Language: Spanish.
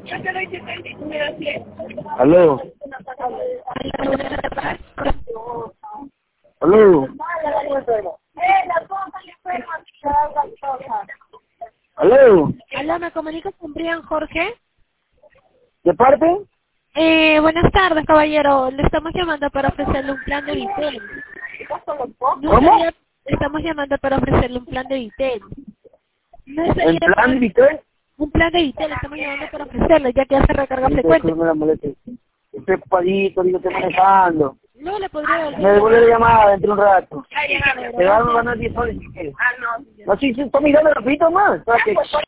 Aló. Aló. Aló. Hola, ¿me comunico con Brian Jorge? ¿De parte? Buenas tardes, caballero. Le estamos llamando para ofrecerle un plan de Vitel. ¿Cómo? Le estamos llamando para ofrecerle un plan de Vitel. No ¿En estaría plan Vitel? un plan de Vitel, estamos llamando para ofrecerle, ya que hace recarga frecuente. No me la moleste. Estoy ocupadito, digo, estoy manejando. No le podría Me devuelve la llamada dentro de un rato. devolver. Te van a ganar 10 soles si quieres. No, sí, estoy mirando, repito más.